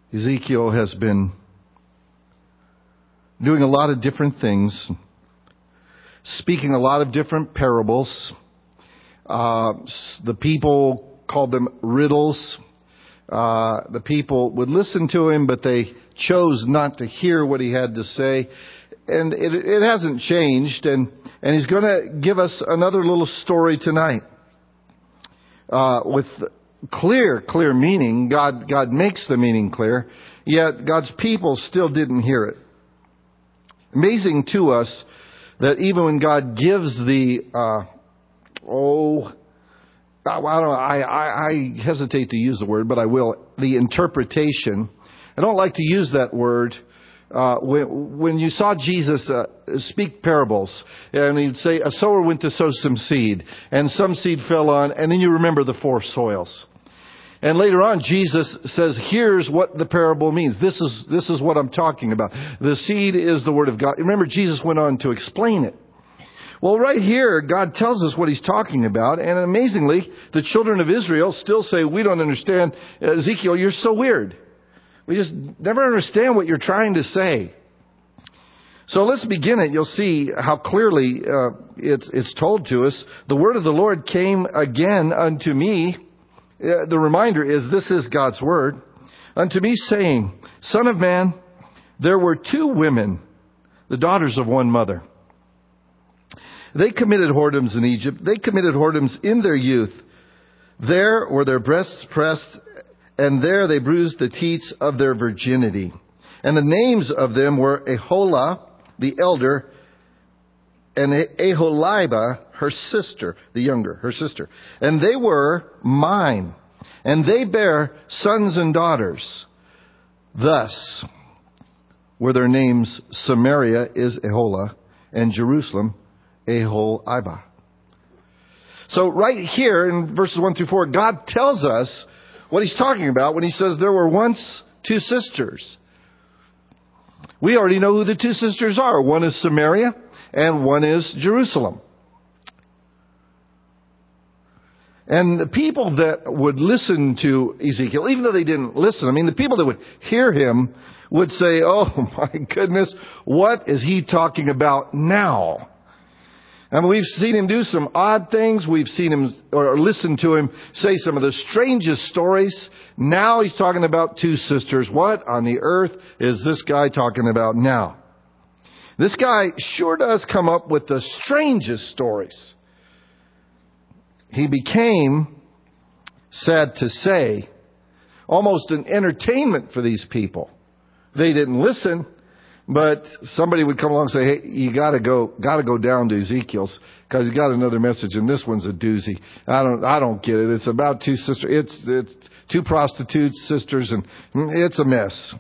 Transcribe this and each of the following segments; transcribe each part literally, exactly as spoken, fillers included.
Ezekiel has been doing a lot of different things, speaking a lot of different parables. Uh, the people called them riddles. Uh, the people would listen to him, but they chose not to hear what he had to say. And it, it hasn't changed. And, and he's going to give us another little story tonight uh, with clear, clear meaning. God, God makes the meaning clear, yet God's people still didn't hear it. Amazing to us that even when God gives the, uh, oh, I, I, don't know, I, I, I hesitate to use the word, but I will, the interpretation. I don't like to use that word. Uh, when, when you saw Jesus uh, speak parables, and he'd say, a sower went to sow some seed, and some seed fell on, and then you remember the four soils. And later on, Jesus says, here's what the parable means. This is, this is what I'm talking about. The seed is the word of God. Remember, Jesus went on to explain it. Well, right here, God tells us what he's talking about. And amazingly, the children of Israel still say, we don't understand. Ezekiel, you're so weird. We just never understand what you're trying to say. So let's begin it. You'll see how clearly uh, it's, it's told to us. The word of the Lord came again unto me. Uh, the reminder is, this is God's word. Unto me saying, Son of man, there were two women, the daughters of one mother. They committed whoredoms in Egypt. They committed whoredoms in their youth. There were their breasts pressed, and there they bruised the teats of their virginity. And the names of them were Aholah, the elder, and Aholibah, her sister, the younger, her sister. And they were mine, and they bare sons and daughters. Thus were their names: Samaria is Aholah, and Jerusalem Aholibah. So right here in verses one through four, God tells us what he's talking about when he says there were once two sisters. We already know who the two sisters are. One is Samaria and one is Jerusalem. And the people that would listen to Ezekiel, even though they didn't listen, I mean, the people that would hear him would say, oh my goodness, what is he talking about now? I mean, we've seen him do some odd things. We've seen him or listened to him say some of the strangest stories. Now he's talking about two sisters. What on the earth is this guy talking about now? This guy sure does come up with the strangest stories. He became, sad to say, almost an entertainment for these people. They didn't listen, but somebody would come along and say, hey, you gotta go, gotta go down to Ezekiel's, because he got another message, and this one's a doozy. I don't, I don't get it. It's about two sisters. It's, it's two prostitutes, sisters, and it's a mess.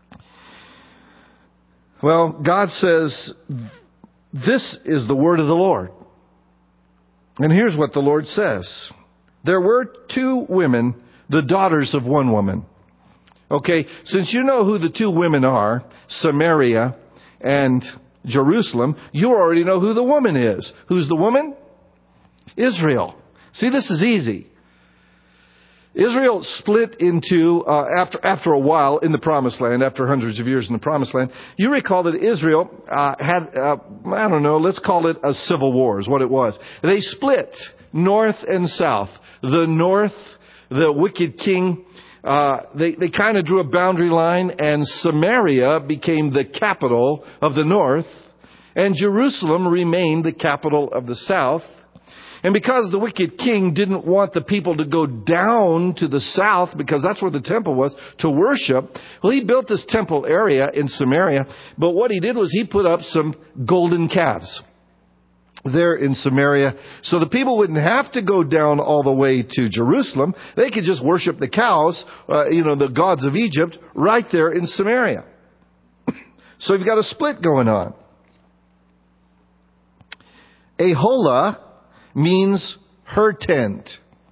Well, God says, this is the word of the Lord. And here's what the Lord says. There were two women, the daughters of one woman. Okay, since you know who the two women are, Samaria and Jerusalem, you already know who the woman is. Who's the woman? Israel. See, this is easy. Israel split into, uh, after after a while in the Promised Land, after hundreds of years in the Promised Land. You recall that Israel uh, had, uh, I don't know, let's call it a civil war is what it was. They split north and south. The north, the wicked king, uh, they, they kind of drew a boundary line, and Samaria became the capital of the north, and Jerusalem remained the capital of the south. And because the wicked king didn't want the people to go down to the south, because that's where the temple was, to worship, well, he built this temple area in Samaria. But what he did was he put up some golden calves there in Samaria, so the people wouldn't have to go down all the way to Jerusalem. They could just worship the cows, uh, you know, the gods of Egypt, right there in Samaria. So you've got a split going on. Aholah means her tent.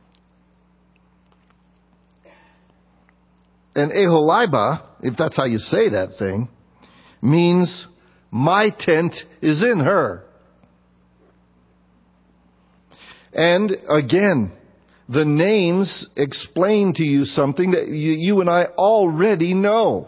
And Aholibah, if that's how you say that thing, means my tent is in her. And again, the names explain to you something that you, you and I already know.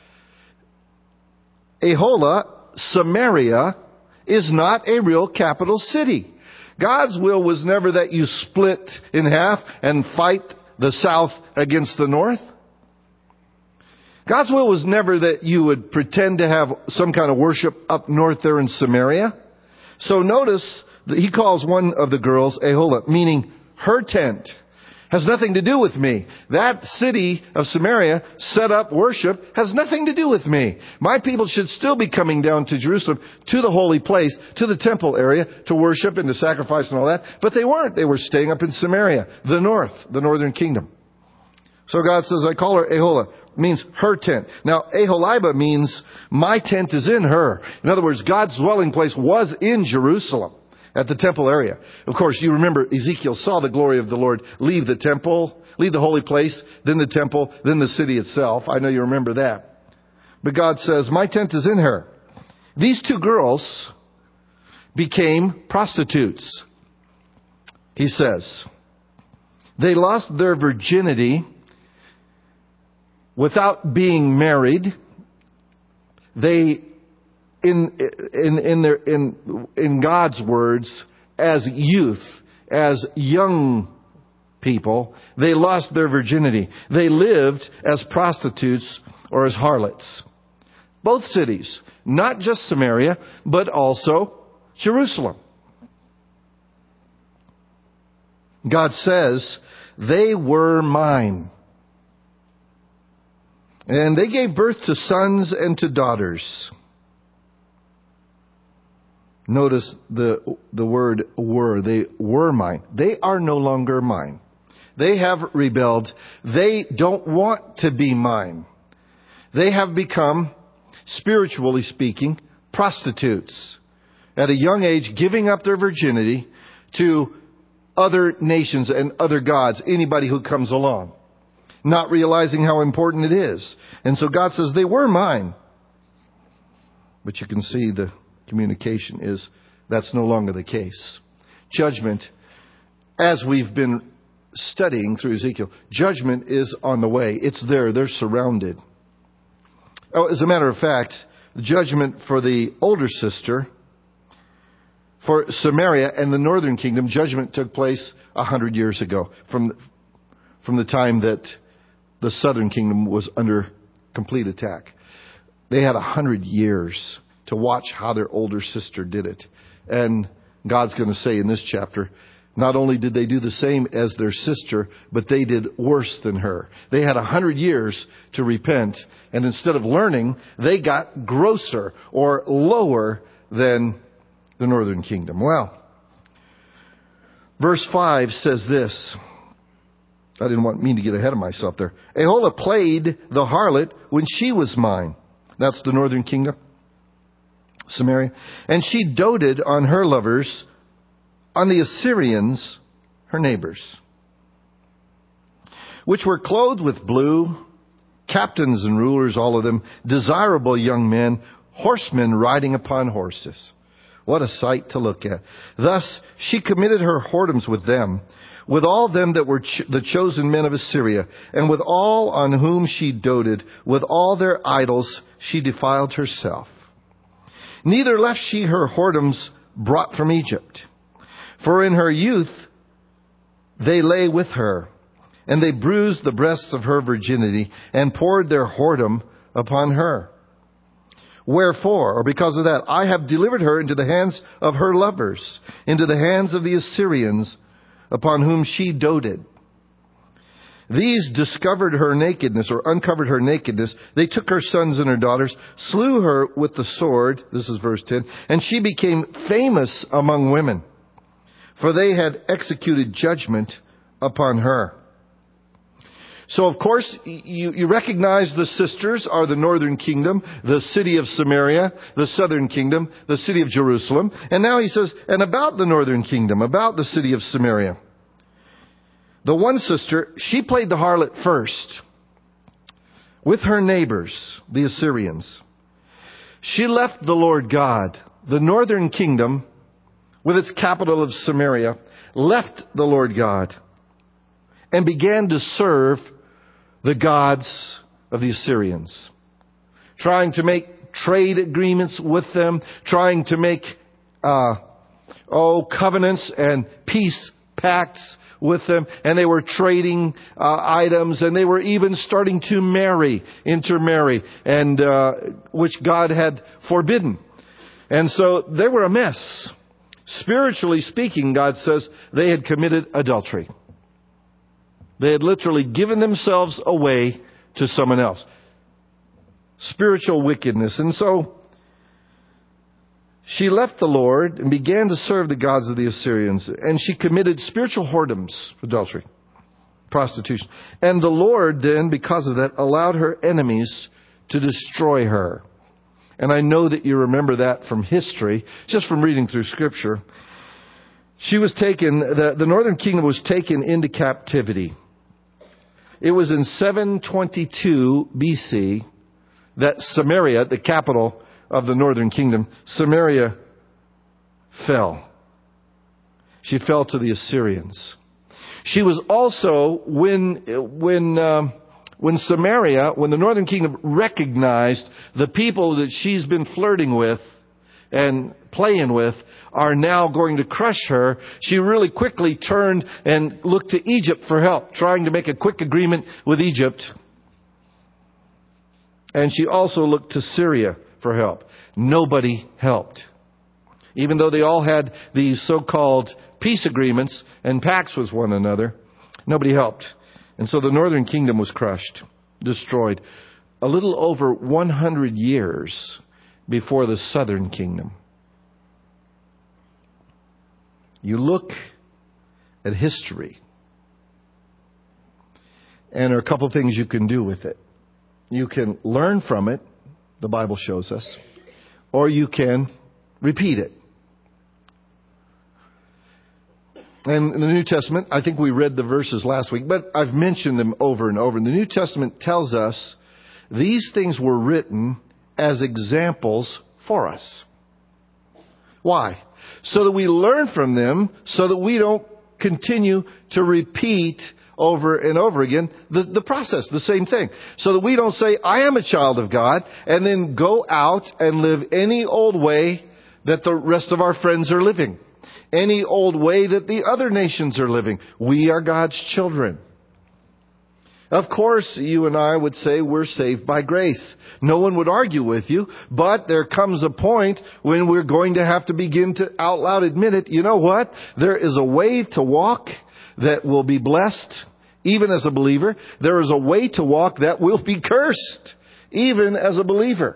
Aholah, Samaria, is not a real capital city. God's will was never that you split in half and fight the south against the north. God's will was never that you would pretend to have some kind of worship up north there in Samaria. So notice that he calls one of the girls Aholah, meaning her tent. Has nothing to do with me. That city of Samaria set up worship has nothing to do with me. My people should still be coming down to Jerusalem, to the holy place, to the temple area, to worship and to sacrifice and all that. But they weren't. They were staying up in Samaria, the north, the northern kingdom. So God says, I call her Aholah. Means her tent. Now, Aholibah means my tent is in her. In other words, God's dwelling place was in Jerusalem at the temple area. Of course, you remember Ezekiel saw the glory of the Lord leave the temple, leave the holy place, then the temple, then the city itself. I know you remember that. But God says, my tent is in her. These two girls became prostitutes. He says, they lost their virginity without being married. They, in in in their in in God's words, as youth, as young people, they lost their virginity. They lived as prostitutes or as harlots. Both cities, not just Samaria, but also Jerusalem. God says, they were mine. And they gave birth to sons and to daughters. Notice the the word were. They were mine. They are no longer mine. They have rebelled. They don't want to be mine. They have become, spiritually speaking, prostitutes. At a young age, giving up their virginity to other nations and other gods, anybody who comes along. Not realizing how important it is. And so God says, they were mine. But you can see the communication is, that's no longer the case. Judgment, as we've been studying through Ezekiel, judgment is on the way. It's there. They're surrounded. Oh, as a matter of fact, the judgment for the older sister, for Samaria and the northern kingdom, judgment took place a hundred years ago. From, from the time that the southern kingdom was under complete attack. They had a hundred years to watch how their older sister did it. And God's going to say in this chapter, not only did they do the same as their sister, but they did worse than her. They had a hundred years to repent. And instead of learning, they got grosser or lower than the northern kingdom. Well, verse five says this. I didn't want me to get ahead of myself there. Aholah played the harlot when she was mine. That's the northern kingdom, Samaria. And she doted on her lovers, on the Assyrians, her neighbors, which were clothed with blue, captains and rulers, all of them, desirable young men, horsemen riding upon horses. What a sight to look at. Thus she committed her whoredoms with them, with all them that were ch- the chosen men of Assyria, and with all on whom she doted, with all their idols she defiled herself. Neither left she her whoredoms brought from Egypt. For in her youth they lay with her, and they bruised the breasts of her virginity, and poured their whoredom upon her. Wherefore, or because of that, I have delivered her into the hands of her lovers, into the hands of the Assyrians, upon whom she doted. These discovered her nakedness, or uncovered her nakedness. They took her sons and her daughters, slew her with the sword. This is verse ten. And she became famous among women, for they had executed judgment upon her. So, of course, you, you recognize the sisters are the northern kingdom, the city of Samaria, the southern kingdom, the city of Jerusalem. And now he says, and about the northern kingdom, about the city of Samaria. The one sister, she played the harlot first with her neighbors, the Assyrians. She left the Lord God. The northern kingdom, with its capital of Samaria, left the Lord God. and began to serve the gods of the Assyrians, trying to make trade agreements with them, trying to make uh, oh covenants and peace pacts with them, and they were trading uh, items, and they were even starting to marry, intermarry, and uh, which God had forbidden. And so they were a mess. Spiritually speaking, God says they had committed adultery. They had literally given themselves away to someone else. Spiritual wickedness. And so she left the Lord and began to serve the gods of the Assyrians. And she committed spiritual whoredoms, adultery, prostitution. And the Lord then, because of that, allowed her enemies to destroy her. And I know that you remember that from history, just from reading through Scripture. She was taken, the, the northern kingdom was taken into captivity. It was in seven twenty-two B C that Samaria, the capital of the northern kingdom, Samaria fell. She fell to the Assyrians. She was also, when, when, um, when Samaria, when the northern kingdom recognized the people that she's been flirting with and playing with are now going to crush her, she really quickly turned and looked to Egypt for help, trying to make a quick agreement with Egypt. And she also looked to Syria for help. Nobody helped. Even though they all had these so-called peace agreements and pacts with one another, nobody helped. And so the northern kingdom was crushed, destroyed, a little over one hundred years before the southern kingdom. You look at history, and there are a couple of things you can do with it. You can learn from it, the Bible shows us, or you can repeat it. And in the New Testament, I think we read the verses last week, but I've mentioned them over and over. And the New Testament tells us these things were written as examples for us. Why? So that we learn from them, so that we don't continue to repeat over and over again the, the process, the same thing. So that we don't say, I am a child of God, and then go out and live any old way that the rest of our friends are living. Any old way that the other nations are living. We are God's children. Of course, you and I would say we're saved by grace. No one would argue with you, but there comes a point when we're going to have to begin to out loud admit it. You know what? There is a way to walk that will be blessed, even as a believer. There is a way to walk that will be cursed, even as a believer.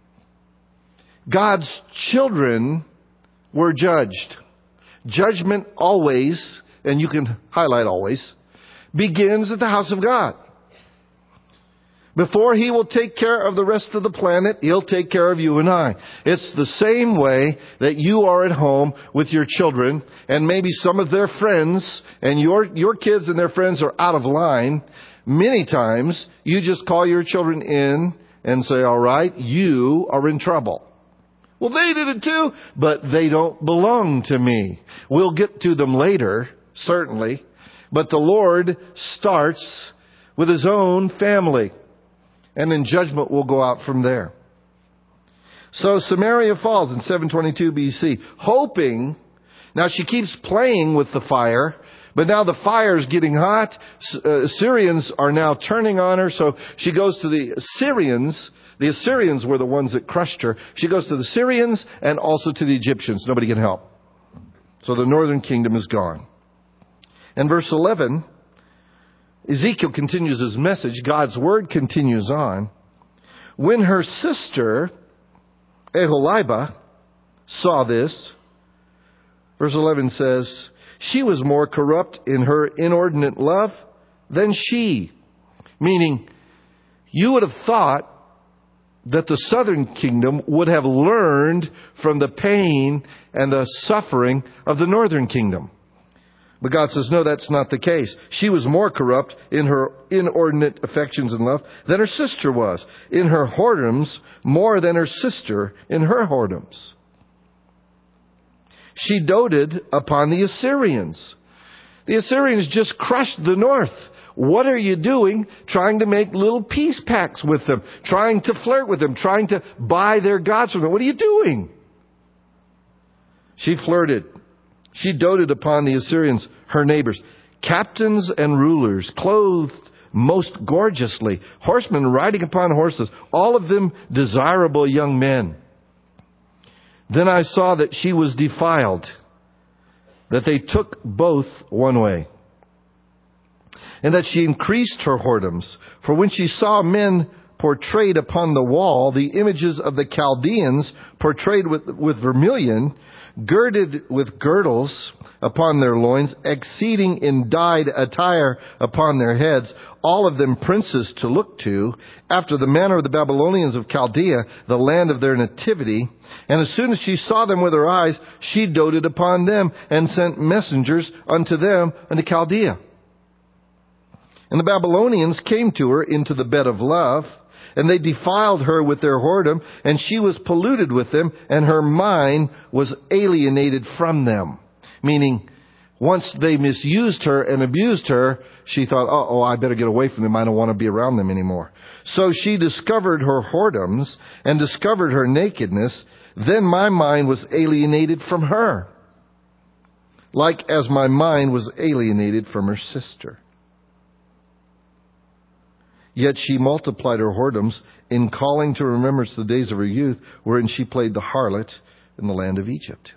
God's children were judged. Judgment always, and you can highlight always, begins at the house of God. Before He will take care of the rest of the planet, He'll take care of you and I. It's the same way that you are at home with your children, and maybe some of their friends, and your, your kids and their friends are out of line. Many times, you just call your children in and say, all right, you are in trouble. Well, they did it too, but they don't belong to me. We'll get to them later, certainly. But the Lord starts with His own family. And then judgment will go out from there. So Samaria falls in seven twenty-two B C, hoping. Now she keeps playing with the fire, but now the fire is getting hot. Uh, Assyrians are now turning on her, so she goes to the Assyrians. The Assyrians were the ones that crushed her. She goes to the Syrians and also to the Egyptians. Nobody can help. So the northern kingdom is gone. And verse eleven, Ezekiel continues his message. God's word continues on. When her sister, Aholibah, saw this, verse eleven says, she was more corrupt in her inordinate love than she. Meaning, you would have thought that the southern kingdom would have learned from the pain and the suffering of the northern kingdom. But God says, no, that's not the case. She was more corrupt in her inordinate affections and love than her sister was. In her whoredoms, more than her sister in her whoredoms. She doted upon the Assyrians. The Assyrians just crushed the north. What are you doing trying to make little peace pacts with them, trying to flirt with them, trying to buy their gods from them? What are you doing? She flirted. She doted upon the Assyrians, her neighbors, captains and rulers, clothed most gorgeously, horsemen riding upon horses, all of them desirable young men. Then I saw that she was defiled, that they took both one way, and that she increased her whoredoms. For when she saw men portrayed upon the wall, the images of the Chaldeans portrayed with, with vermilion, girded with girdles upon their loins, exceeding in dyed attire upon their heads, all of them princes to look to, after the manner of the Babylonians of Chaldea, the land of their nativity. And as soon as she saw them with her eyes, she doted upon them, and sent messengers unto them unto Chaldea. And the Babylonians came to her into the bed of love, and they defiled her with their whoredom, and she was polluted with them, and her mind was alienated from them. Meaning, once they misused her and abused her, she thought, oh, oh, I better get away from them. I don't want to be around them anymore. So she discovered her whoredoms and discovered her nakedness. Then my mind was alienated from her, like as my mind was alienated from her sister. Yet she multiplied her whoredoms in calling to remembrance the days of her youth, wherein she played the harlot in the land of Egypt.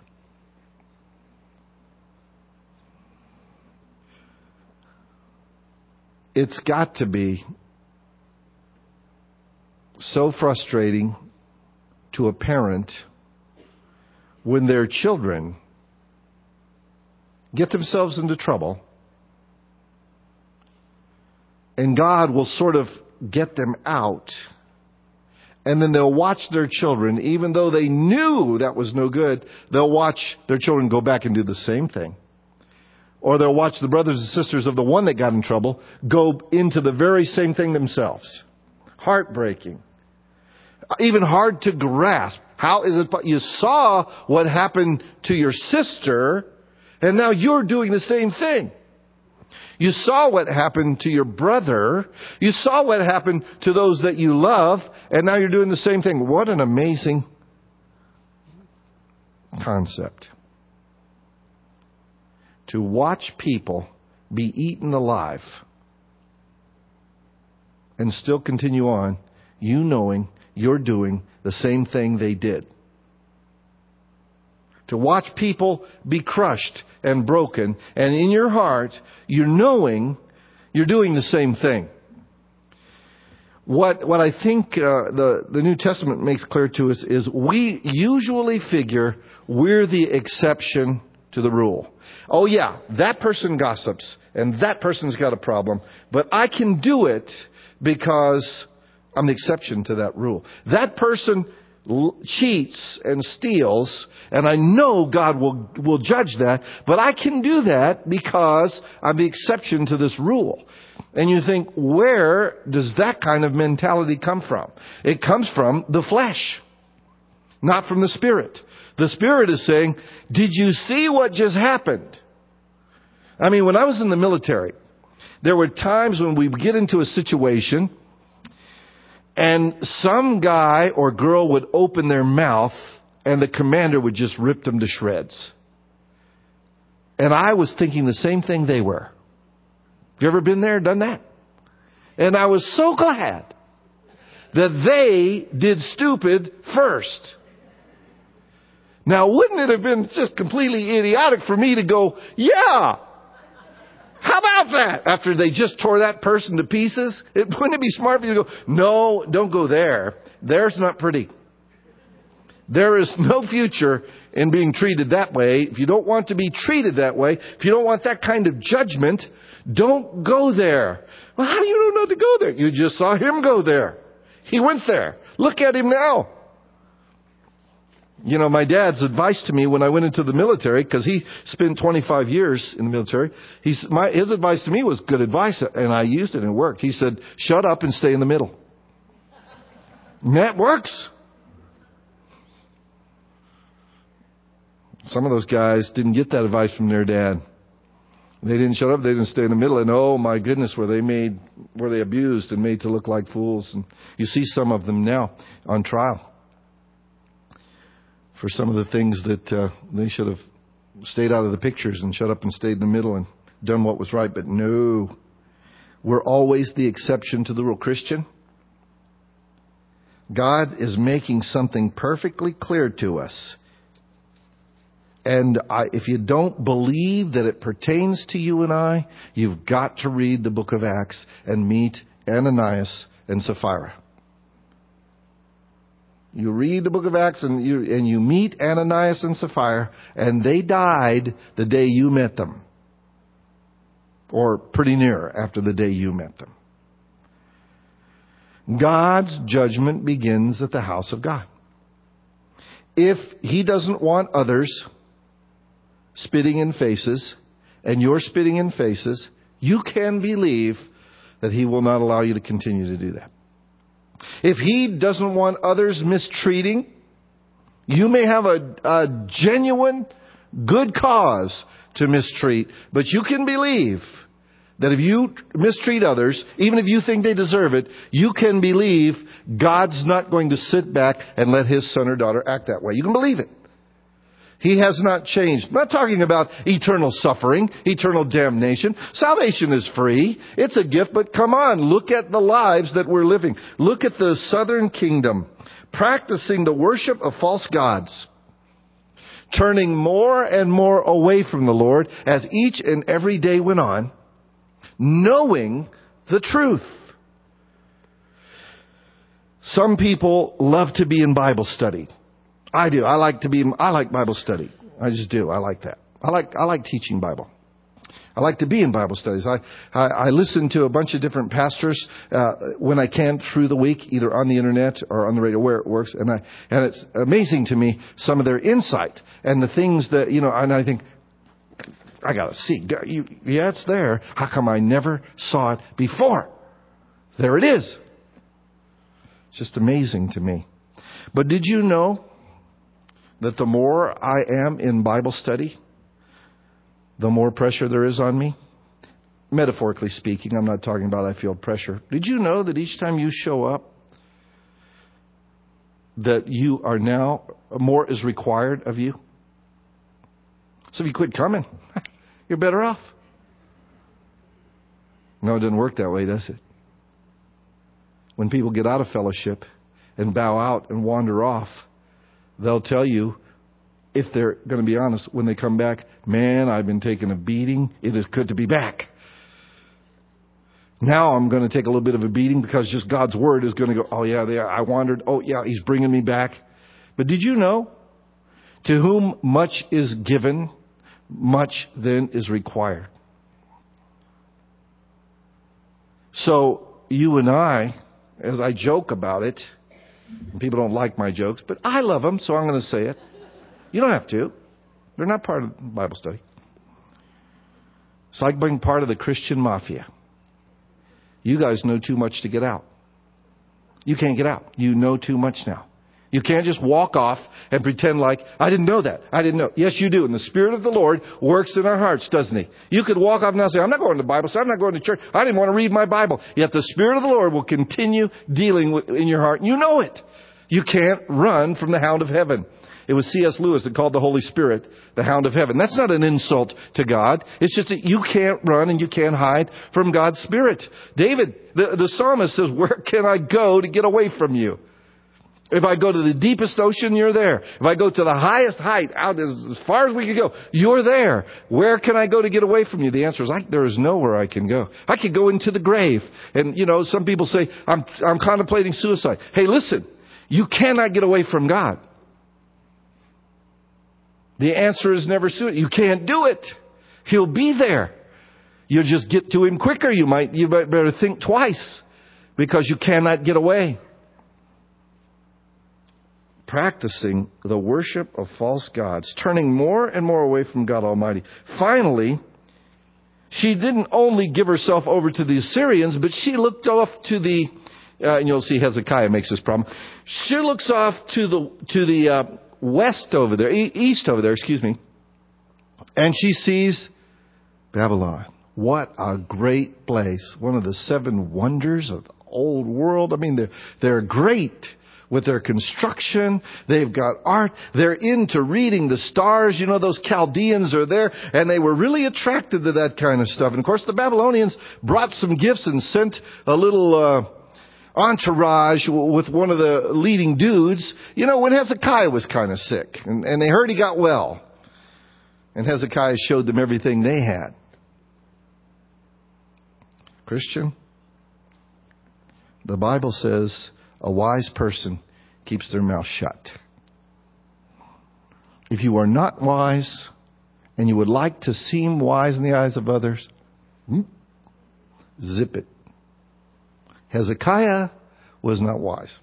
It's got to be so frustrating to a parent when their children get themselves into trouble, and God will sort of get them out, and then they'll watch their children, even though they knew that was no good, they'll watch their children go back and do the same thing. Or they'll watch the brothers and sisters of the one that got in trouble go into the very same thing themselves. Heartbreaking. Even hard to grasp. How is it you saw what happened to your sister, and now you're doing the same thing? You saw what happened to your brother. You saw what happened to those that you love, and now you're doing the same thing. What an amazing concept. To watch people be eaten alive and still continue on, you knowing you're doing the same thing they did. To watch people be crushed and broken, and in your heart, you're knowing you're doing the same thing. What what I think uh, the, the New Testament makes clear to us is we usually figure we're the exception to the rule. Oh yeah, that person gossips, and that person's got a problem, but I can do it because I'm the exception to that rule. That person cheats and steals, and I know God will will judge that, but I can do that because I'm the exception to this rule. And you think, where does that kind of mentality come from? It comes from the flesh, not from the Spirit. The Spirit is saying, did you see what just happened? I mean, when I was in the military, there were times when we would get into a situation and some guy or girl would open their mouth and the commander would just rip them to shreds. And I was thinking the same thing they were. Have you ever been there, done that? And I was so glad that they did stupid first. Now, wouldn't it have been just completely idiotic for me to go, yeah, how about that? After they just tore that person to pieces, it, wouldn't it be smart for you to go, no, don't go there. There's not pretty. There is no future in being treated that way. If you don't want to be treated that way, if you don't want that kind of judgment, don't go there. Well, how do you know not to go there? You just saw him go there. He went there. Look at him now. You know, my dad's advice to me when I went into the military, because he spent twenty-five years in the military, he's, my, his advice to me was good advice, and I used it and it worked. He said, shut up and stay in the middle. And that works. Some of those guys didn't get that advice from their dad. They didn't shut up. They didn't stay in the middle. And oh my goodness, were they made, were they abused and made to look like fools? And you see some of them now on trial for some of the things that uh, they should have stayed out of the pictures and shut up and stayed in the middle and done what was right. But no, we're always the exception to the rule. Christian, God is making something perfectly clear to us. And I, if you don't believe that it pertains to you and I, you've got to read the book of Acts and meet Ananias and Sapphira. You read the book of Acts and you, and you meet Ananias and Sapphira, and they died the day you met them. Or pretty near after the day you met them. God's judgment begins at the house of God. If He doesn't want others spitting in faces, and you're spitting in faces, you can believe that He will not allow you to continue to do that. If He doesn't want others mistreating, you may have a, a genuine good cause to mistreat, but you can believe that if you mistreat others, even if you think they deserve it, you can believe God's not going to sit back and let His son or daughter act that way. You can believe it. He has not changed. I'm not talking about eternal suffering, eternal damnation. Salvation is free. It's a gift, but come on, look at the lives that we're living. Look at the southern kingdom, practicing the worship of false gods, turning more and more away from the Lord as each and every day went on, knowing the truth. Some people love to be in Bible study. I do. I like to be, I like Bible study. I just do. I like that. I like, I like teaching Bible. I like to be in Bible studies. I, I, I listen to a bunch of different pastors, uh, when I can through the week, either on the internet or on the radio, where it works. And I, and it's amazing to me, some of their insight and the things that, you know, and I think, I gotta see. You, yeah, it's there. How come I never saw it before? There it is. It's just amazing to me. But did you know that the more I am in Bible study, the more pressure there is on me? Metaphorically speaking, I'm not talking about I feel pressure. Did you know that each time you show up, that you are now, more is required of you? So if you quit coming, you're better off. No, it doesn't work that way, does it? When people get out of fellowship and bow out and wander off, they'll tell you, if they're going to be honest, when they come back, man, I've been taking a beating. It is good to be back. Now I'm going to take a little bit of a beating because just God's Word is going to go, oh yeah, there, I wandered. Oh yeah, He's bringing me back. But did you know, to whom much is given, much then is required. So you and I, as I joke about it, and people don't like my jokes, but I love them, so I'm going to say it. You don't have to. They're not part of the Bible study. It's like being part of the Christian mafia. You guys know too much to get out. You can't get out. You know too much now. You can't just walk off and pretend like, I didn't know that. I didn't know. Yes, you do. And the Spirit of the Lord works in our hearts, doesn't He? You could walk off now and say, I'm not going to Bible study. I'm not going to church. I didn't want to read my Bible. Yet the Spirit of the Lord will continue dealing with, in your heart. You know it. You can't run from the hound of heaven. It was C S Lewis that called the Holy Spirit the hound of heaven. That's not an insult to God. It's just that you can't run and you can't hide from God's Spirit. David, the, the psalmist says, where can I go to get away from you? If I go to the deepest ocean, you're there. If I go to the highest height, out as, as far as we can go, you're there. Where can I go to get away from you? The answer is, I, there is nowhere I can go. I could go into the grave. And, you know, some people say, I'm, I'm contemplating suicide. Hey, listen, you cannot get away from God. The answer is never suicide. You can't do it. He'll be there. You'll just get to Him quicker. You might, you might better think twice because you cannot get away. Practicing the worship of false gods, turning more and more away from God Almighty. Finally, she didn't only give herself over to the Assyrians, but she looked off to the, uh, and you'll see Hezekiah makes this problem. She looks off to the, to the, uh, west over there, east over there, excuse me, and she sees Babylon. What a great place. One of the seven wonders of the old world. I mean, they're, they're great with their construction. They've got art. They're into reading the stars. You know, those Chaldeans are there, and they were really attracted to that kind of stuff. And of course, the Babylonians brought some gifts and sent a little uh, entourage with one of the leading dudes. You know, when Hezekiah was kind of sick, and, and they heard he got well. And Hezekiah showed them everything they had. Christian, the Bible says a wise person keeps their mouth shut. If you are not wise and you would like to seem wise in the eyes of others, zip it. Hezekiah was not wise.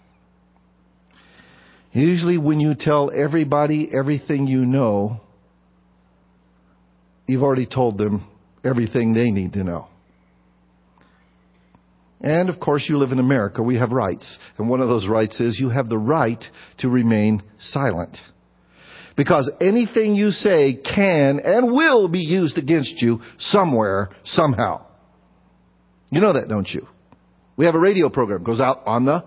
Usually when you tell everybody everything you know, you've already told them everything they need to know. And, of course, you live in America. We have rights. And one of those rights is you have the right to remain silent. Because anything you say can and will be used against you somewhere, somehow. You know that, don't you? We have a radio program. It goes out on the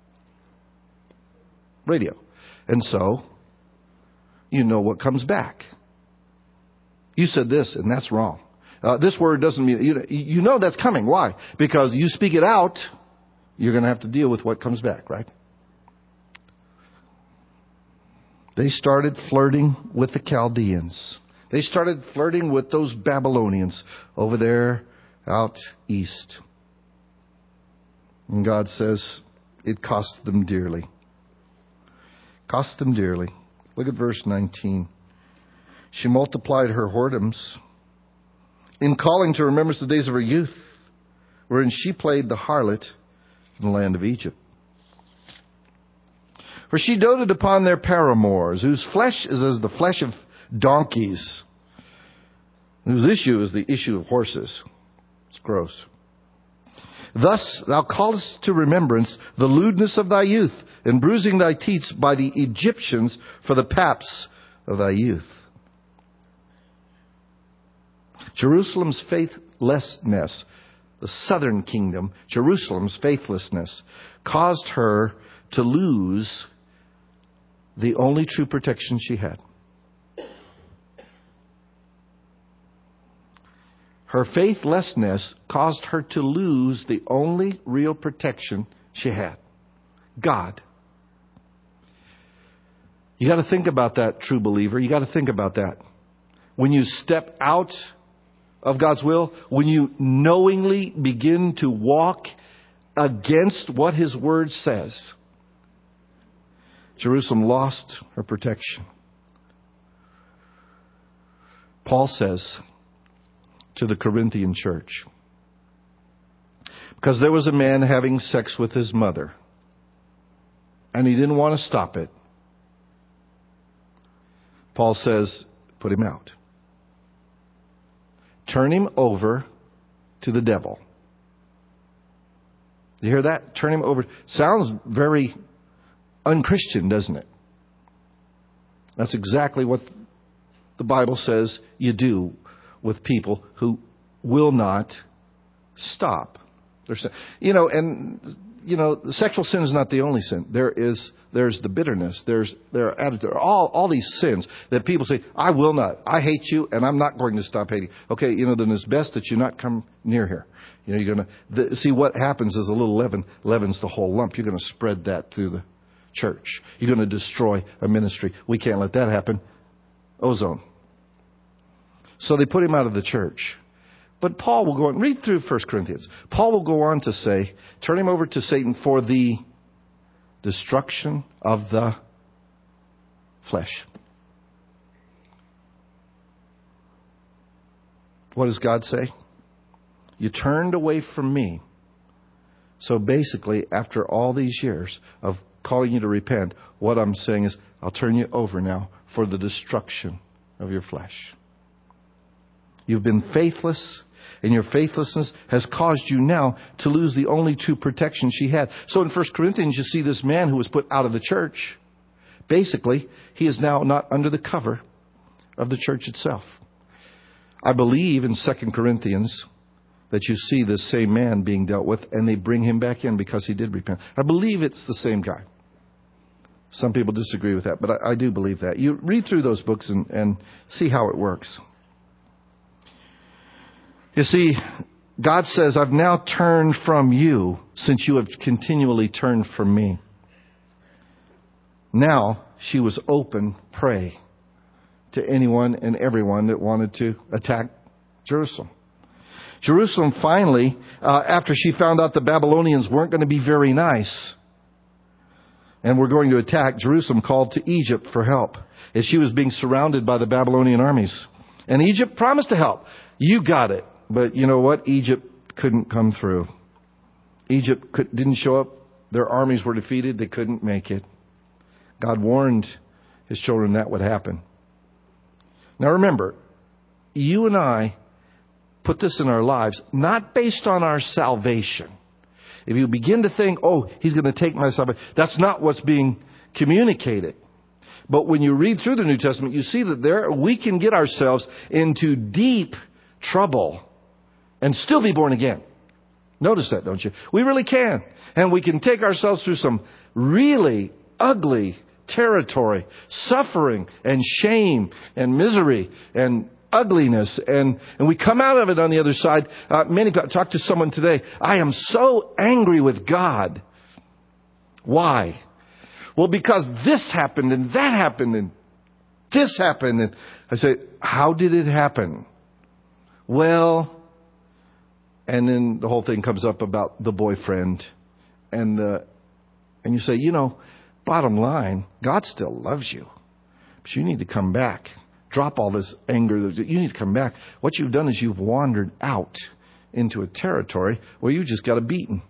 radio. And so, you know what comes back. You said this, and that's wrong. Uh, this word doesn't mean, you know, you know that's coming. Why? Because you speak it out, you're going to have to deal with what comes back, right? They started flirting with the Chaldeans. They started flirting with those Babylonians over there out east. And God says it cost them dearly. Cost them dearly. Look at verse nineteen. She multiplied her whoredoms in calling to remembrance the days of her youth, wherein she played the harlot in the land of Egypt. For she doted upon their paramours, whose flesh is as the flesh of donkeys, whose issue is the issue of horses. It's gross. Thus thou callest to remembrance the lewdness of thy youth, and bruising thy teeth by the Egyptians for the paps of thy youth. Jerusalem's faithlessness, the southern kingdom, Jerusalem's faithlessness, caused her to lose the only true protection she had. Her faithlessness caused her to lose the only real protection she had. God. You got to think about that, true believer. You got to think about that. When you step out of God's will, when you knowingly begin to walk against what His Word says, Jerusalem lost her protection. Paul says to the Corinthian church, because there was a man having sex with his mother, and he didn't want to stop it, Paul says, put him out. Turn him over to the devil. You hear that? Turn him over. Sounds very unchristian, doesn't it? That's exactly what the Bible says you do with people who will not stop. You know, and you know, sexual sin is not the only sin. There is, there's the bitterness. There's, there are attitude. All, all these sins that people say, I will not. I hate you, and I'm not going to stop hating. Okay, you know, then it's best that you not come near here. You know, you're going to see what happens is a little leaven leavens the whole lump. You're going to spread that through the church. You're going to destroy a ministry. We can't let that happen. Ozone. So they put him out of the church. But Paul will go on, read through First Corinthians. Paul will go on to say, turn him over to Satan for the destruction of the flesh. What does God say? You turned away from me. So basically, after all these years of calling you to repent, what I'm saying is, I'll turn you over now for the destruction of your flesh. You've been faithless, and your faithlessness has caused you now to lose the only true protection she had. So in First Corinthians, you see this man who was put out of the church. Basically, he is now not under the cover of the church itself. I believe in Second Corinthians that you see this same man being dealt with, and they bring him back in because he did repent. I believe it's the same guy. Some people disagree with that, but I, I do believe that. You read through those books and, and see how it works. You see, God says, I've now turned from you since you have continually turned from me. Now she was open prey to anyone and everyone that wanted to attack Jerusalem. Jerusalem finally, uh, after she found out the Babylonians weren't going to be very nice and were going to attack, Jerusalem called to Egypt for help as she was being surrounded by the Babylonian armies. And Egypt promised to help. You got it. But you know what? Egypt couldn't come through. Egypt could, didn't show up. Their armies were defeated. They couldn't make it. God warned His children that would happen. Now remember, you and I put this in our lives, not based on our salvation. If you begin to think, oh, He's going to take my salvation, that's not what's being communicated. But when you read through the New Testament, you see that there we can get ourselves into deep trouble and still be born again. Notice that, don't you? We really can. And we can take ourselves through some really ugly territory, suffering and shame and misery and ugliness. And, and we come out of it on the other side. Uh, many people, talk to someone today. I am so angry with God. Why? Well, because this happened and that happened and this happened. And I say, how did it happen? Well, and then the whole thing comes up about the boyfriend and the, and you say, you know, bottom line, God still loves you, but you need to come back. Drop all this anger. You need to come back. What you've done is you've wandered out into a territory where you just got a beating.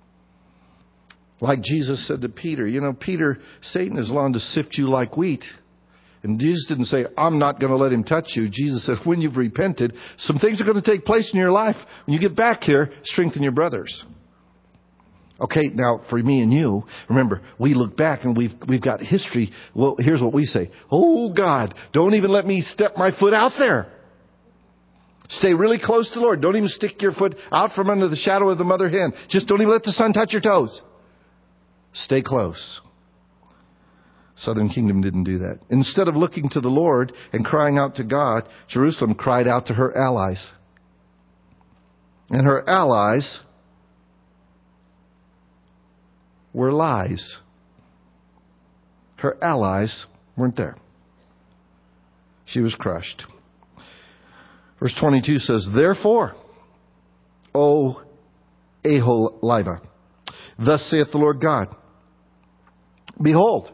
Like Jesus said to Peter, you know, Peter, Satan is longing to sift you like wheat. And Jesus didn't say, I'm not going to let him touch you. Jesus said, when you've repented, some things are going to take place in your life. When you get back here, strengthen your brothers. Okay, now for me and you, remember, we look back and we've we've got history. Well, here's what we say. Oh, God, don't even let me step my foot out there. Stay really close to the Lord. Don't even stick your foot out from under the shadow of the mother hen. Just don't even let the sun touch your toes. Stay close. Southern Kingdom didn't do that. Instead of looking to the Lord and crying out to God, Jerusalem cried out to her allies. And her allies were lies. Her allies weren't there. She was crushed. Verse twenty-two says, therefore, O Aholibah, thus saith the Lord God, behold,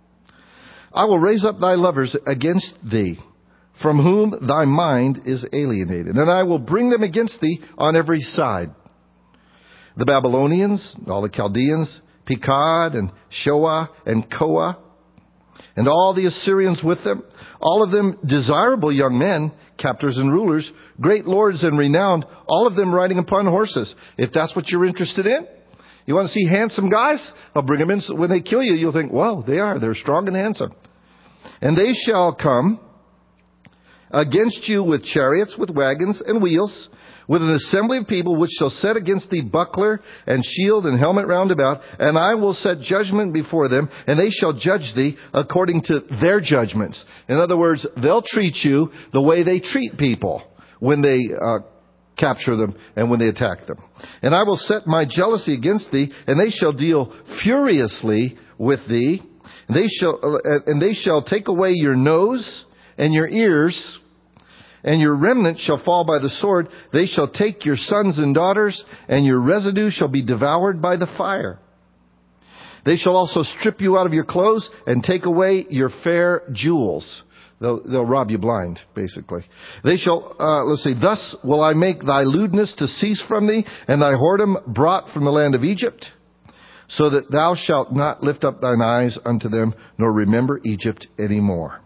I will raise up thy lovers against thee, from whom thy mind is alienated, and I will bring them against thee on every side. The Babylonians, all the Chaldeans, Pekod and Shoah and Koah, and all the Assyrians with them, all of them desirable young men, captors and rulers, great lords and renowned, all of them riding upon horses. If that's what you're interested in, you want to see handsome guys? I'll bring them in. So when they kill you, you'll think, wow, they are. They're strong and handsome. And they shall come against you with chariots, with wagons and wheels, with an assembly of people which shall set against thee buckler and shield and helmet round about. And I will set judgment before them, and they shall judge thee according to their judgments. In other words, they'll treat you the way they treat people when they uh, capture them and when they attack them. And I will set my jealousy against thee, and they shall deal furiously with thee. And they shall, uh, and they shall take away your nose and your ears, and your remnant shall fall by the sword. They shall take your sons and daughters, and your residue shall be devoured by the fire. They shall also strip you out of your clothes and take away your fair jewels. They'll, they'll rob you blind, basically. They shall, uh, let's see, thus will I make thy lewdness to cease from thee, and thy whoredom brought from the land of Egypt, so that thou shalt not lift up thine eyes unto them, nor remember Egypt any more.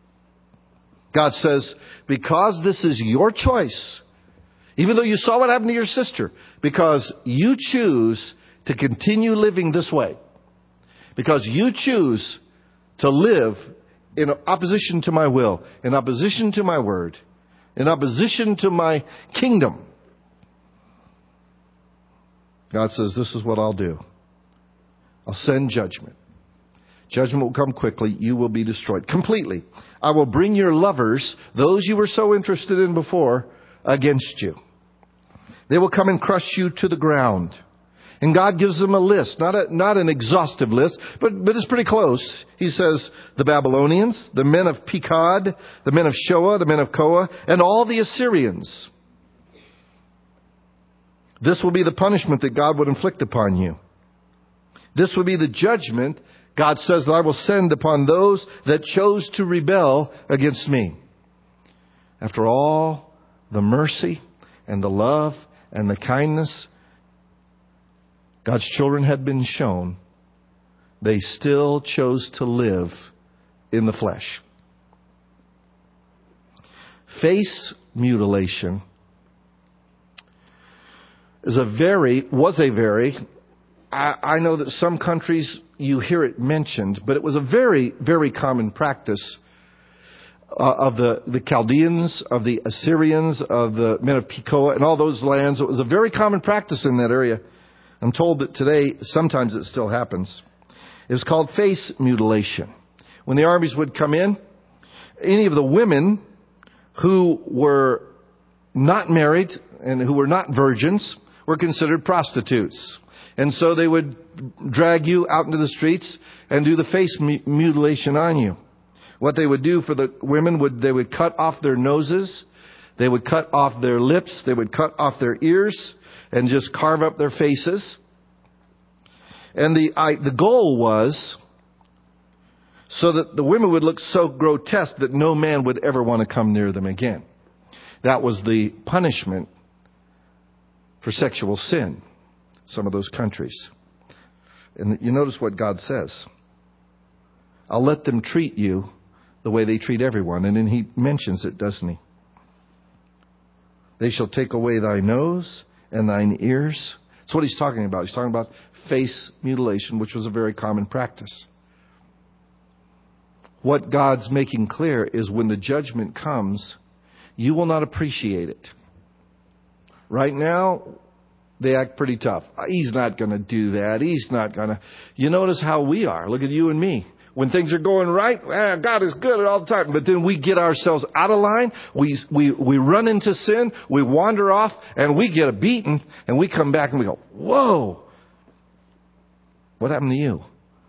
God says, because this is your choice, even though you saw what happened to your sister, because you choose to continue living this way, because you choose to live in opposition to my will, in opposition to my word, in opposition to my kingdom. God says, this is what I'll do. I'll send judgment. Judgment will come quickly. You will be destroyed completely. I will bring your lovers, those you were so interested in before, against you. They will come and crush you to the ground. And God gives them a list, not a, not an exhaustive list, but, but it's pretty close. He says, the Babylonians, the men of Pekod, the men of Shoah, the men of Koah, and all the Assyrians. This will be the punishment that God would inflict upon you. This will be the judgment God says that I will send upon those that chose to rebel against me. After all the mercy and the love and the kindness God's children had been shown, they still chose to live in the flesh. Face mutilation is a very, was a very, I, I know that some countries you hear it mentioned, but it was a very, very common practice uh, of the, the Chaldeans, of the Assyrians, of the men of Tekoa, and all those lands. It was a very common practice in that area. I'm told that today, sometimes it still happens. It was called face mutilation. When the armies would come in, any of the women who were not married and who were not virgins were considered prostitutes. And so they would drag you out into the streets and do the face mutilation on you. What they would do for the women, would they would cut off their noses, they would cut off their lips, they would cut off their ears, and just carve up their faces. And the I, the goal was so that the women would look so grotesque that no man would ever want to come near them again. That was the punishment for sexual sin, some of those countries. And you notice what God says. I'll let them treat you the way they treat everyone. And then he mentions it, doesn't he? They shall take away thy nose and thine ears. That's what he's talking about. He's talking about face mutilation, which was a very common practice. What God's making clear is when the judgment comes, you will not appreciate it. Right now, they act pretty tough. He's not going to do that. He's not going to. You notice how we are. Look at you and me. When things are going right, eh, God is good all the time. But then we get ourselves out of line. We, we, we run into sin. We wander off and we get a beating and we come back and we go, whoa, what happened to you?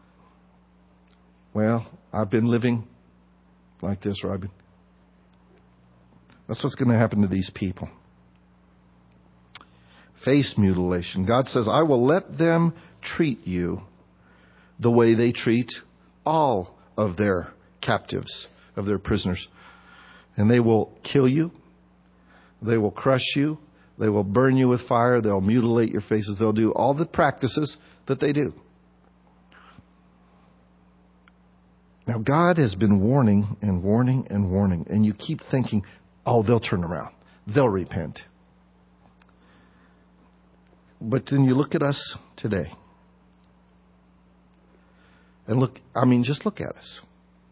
Well, I've been living like this, Robin. That's what's going to happen to these people. Face mutilation. God says, I will let them treat you the way they treat all of their captives, of their prisoners. And they will kill you. They will crush you. They will burn you with fire. They'll mutilate your faces. They'll do all the practices that they do. Now, God has been warning and warning and warning. And you keep thinking, oh, they'll turn around. They'll repent. But then you look at us today. And look, I mean, just look at us.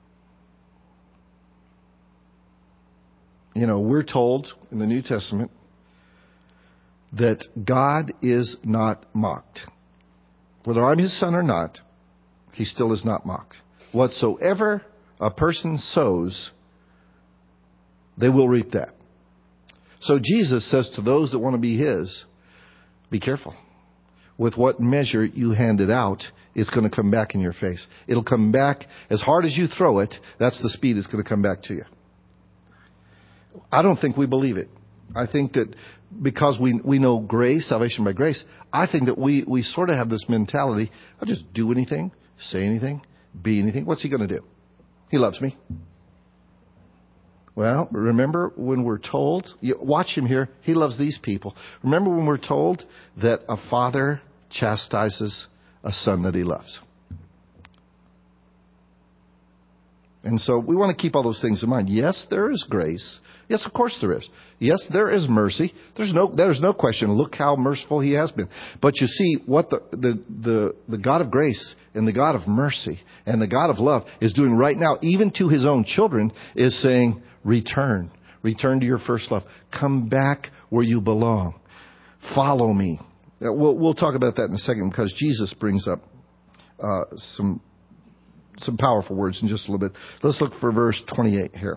You know, we're told in the New Testament that God is not mocked. Whether I'm his son or not, he still is not mocked. Whatsoever a person sows, they will reap that. So Jesus says to those that want to be his, be careful. With what measure you hand it out, it's going to come back in your face. It'll come back as hard as you throw it. That's the speed it's going to come back to you. I don't think we believe it. I think that because we we know grace, salvation by grace, I think that we, we sort of have this mentality, I'll just do anything, say anything, be anything. What's he going to do? He loves me. Well, remember when we're told, you watch him here, he loves these people. Remember when we're told that a father chastises a son that he loves. And so we want to keep all those things in mind. Yes, there is grace. Yes, of course there is. Yes, there is mercy. There's no, there's no question. Look how merciful he has been. But you see, what the, the, the, the God of grace and the God of mercy and the God of love is doing right now, even to his own children, is saying, return, Return to your first love. Come back where you belong. Follow me. We'll, we'll talk about that in a second because Jesus brings up uh, some some powerful words in just a little bit. Let's look for verse twenty-eight here.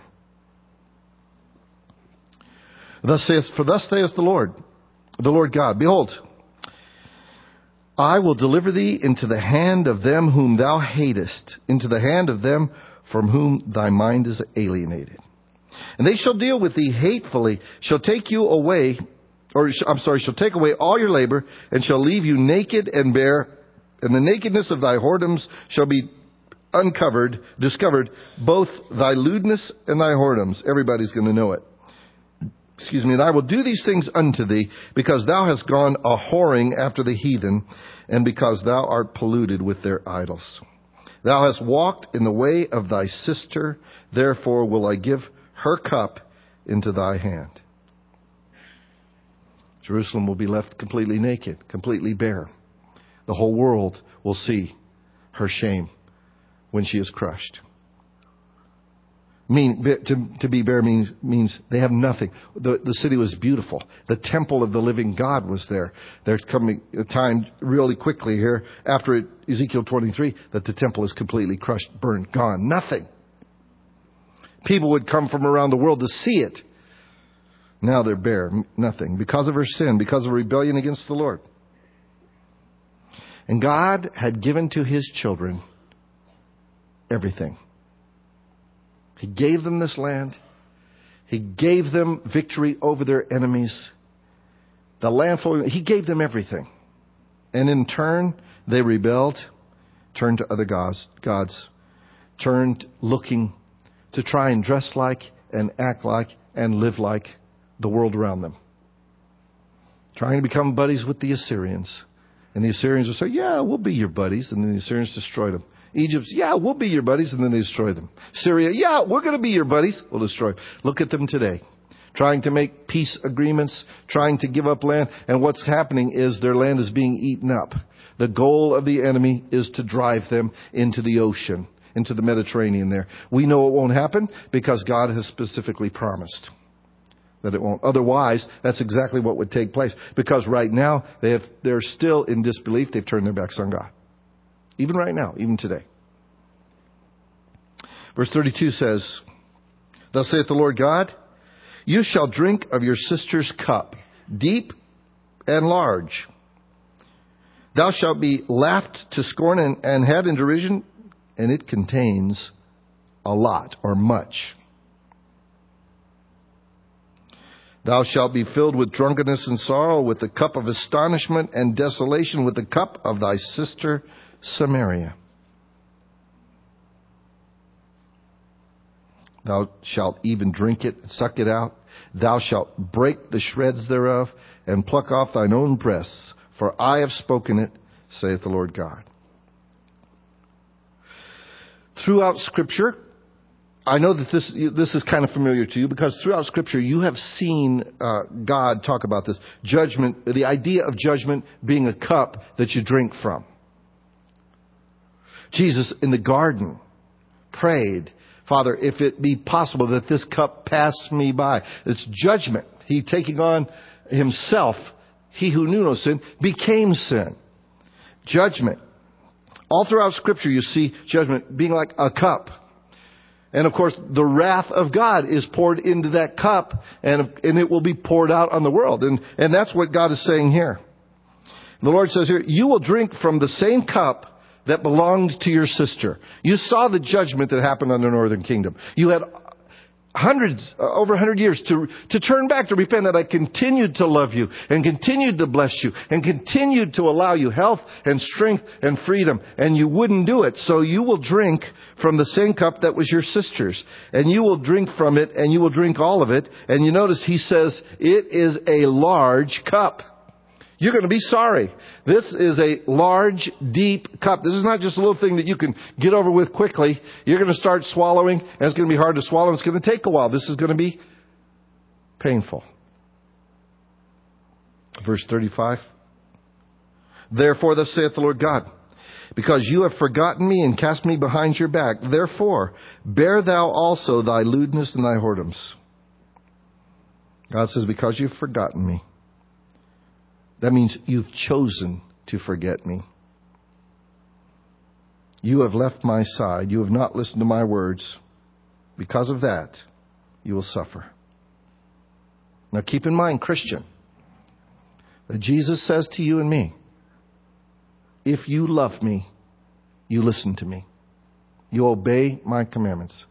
Thus saith, for thus saith the Lord, the Lord God, behold, I will deliver thee into the hand of them whom thou hatest, into the hand of them from whom thy mind is alienated. And they shall deal with thee hatefully, shall take you away, or I'm sorry, shall take away all your labor, and shall leave you naked and bare, and the nakedness of thy whoredoms shall be uncovered, discovered, both thy lewdness and thy whoredoms. Everybody's going to know it. Excuse me, and I will do these things unto thee, because thou hast gone a whoring after the heathen, and because thou art polluted with their idols. Thou hast walked in the way of thy sister, therefore will I give her cup into thy hand. Jerusalem will be left completely naked, completely bare. The whole world will see her shame when she is crushed. Mean, to, to be bare means, means they have nothing. The, the city was beautiful. The temple of the living God was there. There's coming a time really quickly here after it, Ezekiel twenty-three that the temple is completely crushed, burned, gone. Nothing. People would come from around the world to see it. Now they're bare. Nothing. Because of her sin, because of rebellion against the Lord. And God had given to His children everything. He gave them this land. He gave them victory over their enemies. The land for He gave them everything. And in turn, they rebelled, turned to other gods, gods, turned looking to try and dress like and act like and live like the world around them. Trying to become buddies with the Assyrians. And the Assyrians would say, yeah, we'll be your buddies. And then the Assyrians destroyed them. Egypt, yeah, we'll be your buddies, and then they destroy them. Syria, yeah, we're going to be your buddies. We'll destroy. Look at them today. Trying to make peace agreements, trying to give up land, and what's happening is their land is being eaten up. The goal of the enemy is to drive them into the ocean, into the Mediterranean there. We know it won't happen because God has specifically promised that it won't. Otherwise, that's exactly what would take place. Because right now, they have, they're still in disbelief. They've turned their backs on God. Even right now, even today. Verse thirty-two says, thus saith the Lord God, you shall drink of your sister's cup, deep and large. Thou shalt be laughed to scorn and, and had in derision, and it contains a lot or much. Thou shalt be filled with drunkenness and sorrow, with the cup of astonishment and desolation, with the cup of thy sister Samaria. Thou shalt even drink it, suck it out. Thou shalt break the shreds thereof, and pluck off thine own breasts. For I have spoken it, saith the Lord God. Throughout Scripture, I know that this this is kind of familiar to you, because throughout Scripture you have seen uh, God talk about this. Judgment, the idea of judgment being a cup that you drink from. Jesus in the garden prayed, Father, if it be possible that this cup pass me by. It's judgment. He taking on Himself, He who knew no sin, became sin. Judgment. All throughout Scripture you see judgment being like a cup. And of course, the wrath of God is poured into that cup, and, and it will be poured out on the world. And, and that's what God is saying here. The Lord says here, you will drink from the same cup that belonged to your sister. You saw the judgment that happened on the northern kingdom. You had hundreds, uh, over a hundred years to, to turn back, to repent, that I continued to love you and continued to bless you and continued to allow you health and strength and freedom, and you wouldn't do it. So you will drink from the same cup that was your sister's, and you will drink from it, and you will drink all of it. And you notice He says it is a large cup. You're going to be sorry. This is a large, deep cup. This is not just a little thing that you can get over with quickly. You're going to start swallowing, and it's going to be hard to swallow. It's going to take a while. This is going to be painful. Verse thirty-five. Therefore, thus saith the Lord God, because you have forgotten me and cast me behind your back, therefore bear thou also thy lewdness and thy whoredoms. God says, because you've forgotten me. That means you've chosen to forget me. You have left my side. You have not listened to my words. Because of that, you will suffer. Now keep in mind, Christian, that Jesus says to you and me, if you love me, you listen to me. You obey my commandments.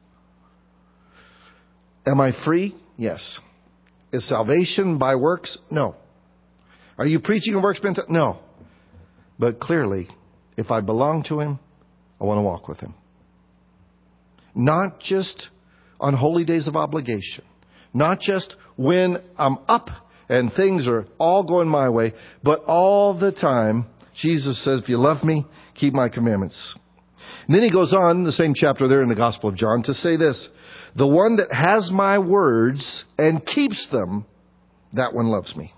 Am I free? Yes. Is salvation by works? No. Are you preaching a works mentality? No. But clearly, if I belong to Him, I want to walk with Him. Not just on holy days of obligation. Not just when I'm up and things are all going my way, but all the time. Jesus says, if you love me, keep my commandments. And then He goes on, the same chapter there in the Gospel of John, to say this. The one that has my words and keeps them, that one loves me.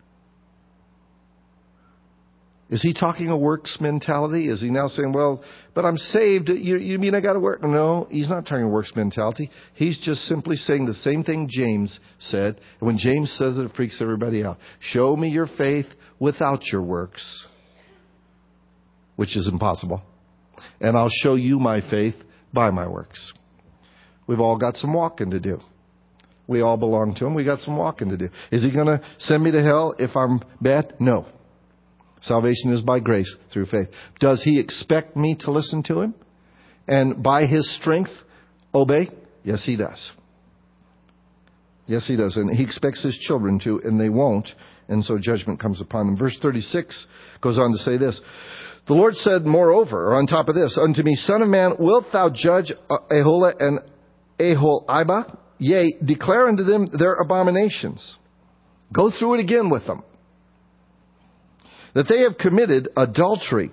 Is He talking a works mentality? Is He now saying, well, but I'm saved. You, you mean I got to work? No, He's not talking a works mentality. He's just simply saying the same thing James said. And when James says it, it freaks everybody out. Show me your faith without your works, which is impossible. And I'll show you my faith by my works. We've all got some walking to do. We all belong to Him. We got some walking to do. Is He going to send me to hell if I'm bad? No. Salvation is by grace through faith. Does He expect me to listen to Him and by His strength obey? Yes, He does. Yes, He does. And He expects His children to, and they won't. And so judgment comes upon them. Verse thirty-six goes on to say this. The Lord said, moreover, or on top of this, unto me, Son of man, wilt thou judge Aholah and Aholibah? Yea, declare unto them their abominations. Go through it again with them. That they have committed adultery.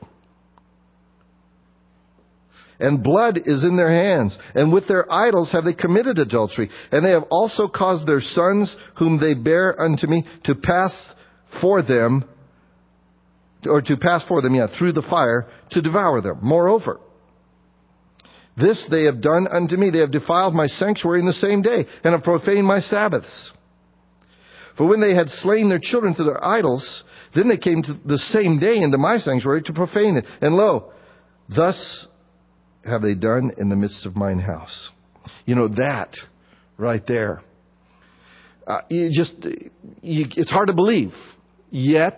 And blood is in their hands. And with their idols have they committed adultery. And they have also caused their sons, whom they bear unto me, to pass for them, or to pass for them, yeah, through the fire, to devour them. Moreover, this they have done unto me. They have defiled my sanctuary in the same day, and have profaned my Sabbaths. For when they had slain their children to their idols, then they came to the same day into my sanctuary to profane it. And lo, thus have they done in the midst of mine house. You know, that right there. Uh, you just, you, it's hard to believe. Yet,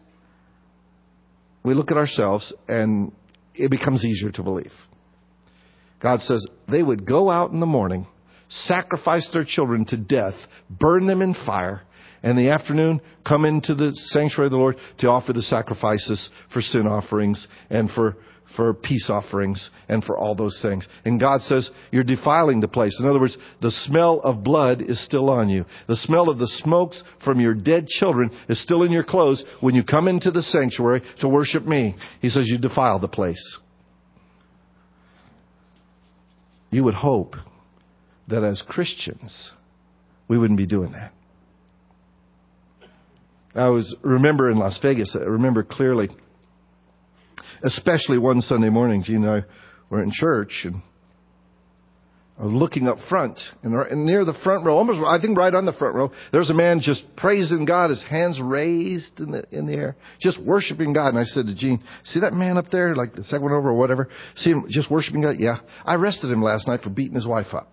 we look at ourselves and it becomes easier to believe. God says they would go out in the morning, sacrifice their children to death, burn them in fire, and in the afternoon come into the sanctuary of the Lord to offer the sacrifices for sin offerings and for, for peace offerings and for all those things. And God says, you're defiling the place. In other words, the smell of blood is still on you. The smell of the smokes from your dead children is still in your clothes when you come into the sanctuary to worship me. He says you defile the place. You would hope that as Christians, we wouldn't be doing that. I was, remember in Las Vegas, I remember clearly, especially one Sunday morning, Gene and I were in church, and I was looking up front, and, and near the front row, almost, I think right on the front row, there's a man just praising God, his hands raised in the, in the air, just worshiping God. And I said to Gene, see that man up there, like the second one over or whatever, see him just worshiping God? Yeah. I arrested him last night for beating his wife up.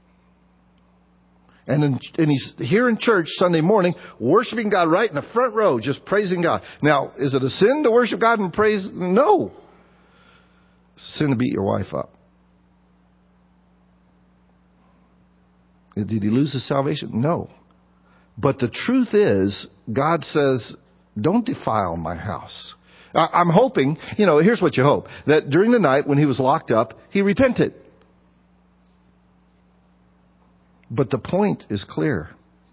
And, in, and he's here in church Sunday morning, worshiping God right in the front row, just praising God. Now, is it a sin to worship God and praise? No. It's a sin to beat your wife up. Did he lose his salvation? No. But the truth is, God says, don't defile my house. I'm hoping, you know, here's what you hope, that during the night when he was locked up, he repented. But the point is clear.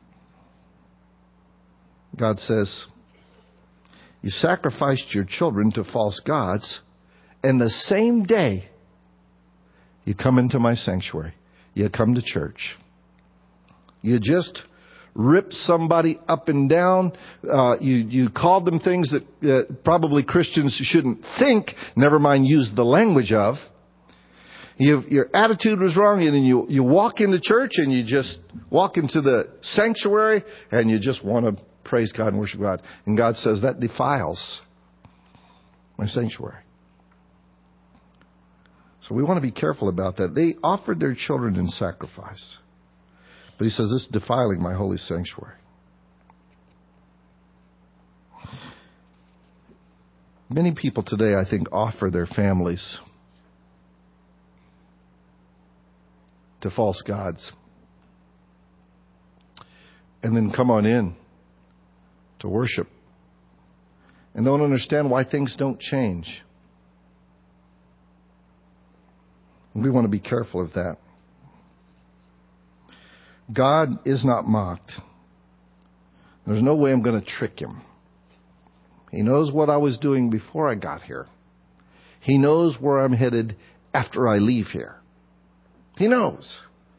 God says, you sacrificed your children to false gods, and the same day you come into my sanctuary. You come to church. You just ripped somebody up and down. Uh, you, you called them things that uh, probably Christians shouldn't think, never mind use the language of. You, your attitude was wrong, and then you, you walk into church and you just walk into the sanctuary and you just want to praise God and worship God. And God says that defiles my sanctuary. So we want to be careful about that. They offered their children in sacrifice. But he says, this is defiling my holy sanctuary. Many people today, I think, offer their families to false gods. And then come on in to worship. And don't understand why things don't change. We want to be careful of that. God is not mocked. There's no way I'm going to trick him. He knows what I was doing before I got here. He knows where I'm headed after I leave here. He knows.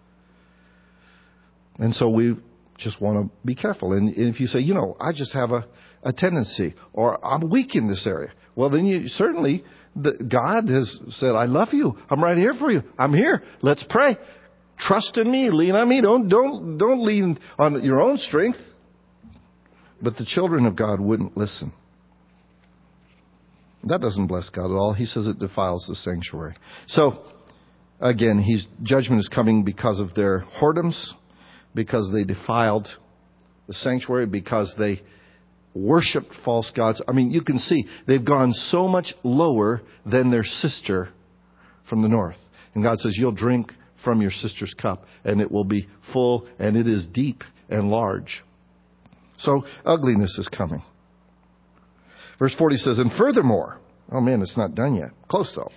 And so we just want to be careful. And if you say, you know, I just have a, a tendency, or I'm weak in this area, well, then you certainly, the, God has said, I love you. I'm right here for you. I'm here. Let's pray. Trust in me. Lean on me. Don't, don't, don't lean on your own strength. But the children of God wouldn't listen. That doesn't bless God at all. He says it defiles the sanctuary. So, again, he's, judgment is coming because of their whoredoms, because they defiled the sanctuary, because they worshipped false gods. I mean, you can see they've gone so much lower than their sister from the north. And God says, you'll drink from your sister's cup, and it will be full, and it is deep and large. So, ugliness is coming. Verse forty says, and furthermore, oh man, it's not done yet. Close though.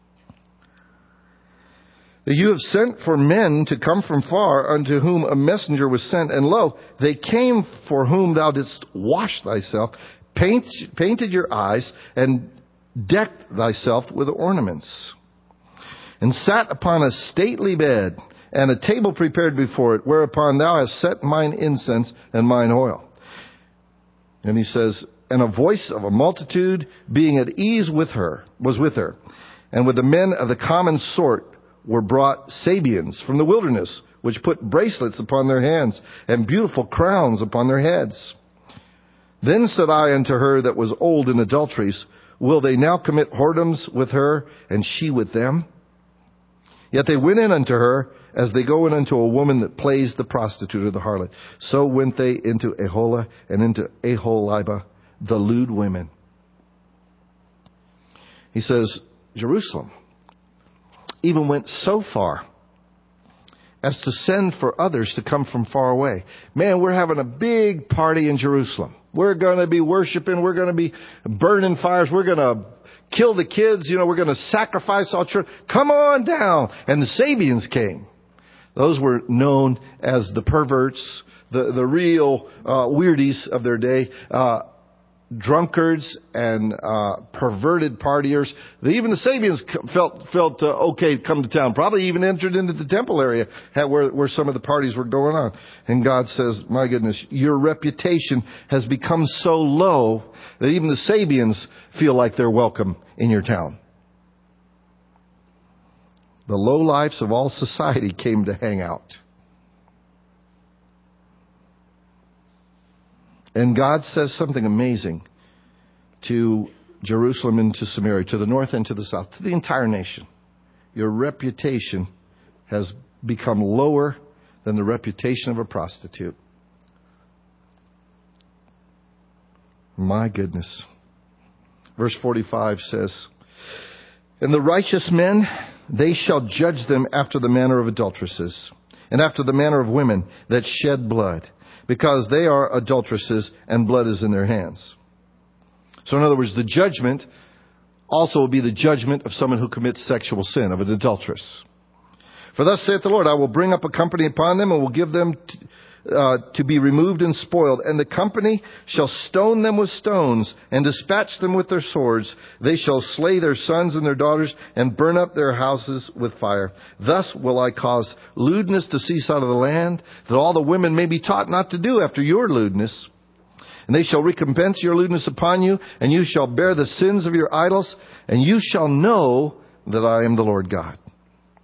That you have sent for men to come from far, unto whom a messenger was sent. And lo, they came for whom thou didst wash thyself, paint, painted your eyes, and decked thyself with ornaments. And sat upon a stately bed, and a table prepared before it, whereupon thou hast set mine incense and mine oil. And he says, and a voice of a multitude being at ease with her, was with her. And with the men of the common sort were brought Sabians from the wilderness, which put bracelets upon their hands, and beautiful crowns upon their heads. Then said I unto her that was old in adulteries, will they now commit whoredoms with her, and she with them? Yet they went in unto her, as they go in unto a woman that plays the prostitute or the harlot. So went they into Aholah and into Aholibah, the lewd women. He says, Jerusalem even went so far as to send for others to come from far away. Man, we're having a big party in Jerusalem. We're going to be worshiping. We're going to be burning fires. We're going to kill the kids. You know, we're going to sacrifice all children. Come on down. And the Sabians came. Those were known as the perverts, the, the real uh, weirdies of their day. Uh, drunkards and uh, perverted partiers. Even the Sabians felt felt uh, okay to come to town. Probably even entered into the temple area where, where some of the parties were going on. And God says, my goodness, your reputation has become so low that even the Sabians feel like they're welcome in your town. The lowlifes of all society came to hang out. And God says something amazing to Jerusalem and to Samaria, to the north and to the south, to the entire nation. Your reputation has become lower than the reputation of a prostitute. My goodness. Verse forty-five says, and the righteous men, they shall judge them after the manner of adulteresses, and after the manner of women that shed blood, because they are adulteresses and blood is in their hands. So in other words, the judgment also will be the judgment of someone who commits sexual sin, of an adulteress. For thus saith the Lord, I will bring up a company upon them and will give them t- uh, to be removed and spoiled. And the company shall stone them with stones and dispatch them with their swords. They shall slay their sons and their daughters and burn up their houses with fire. Thus will I cause lewdness to cease out of the land, that all the women may be taught not to do after your lewdness. And they shall recompense your lewdness upon you, and you shall bear the sins of your idols, and you shall know that I am the Lord God.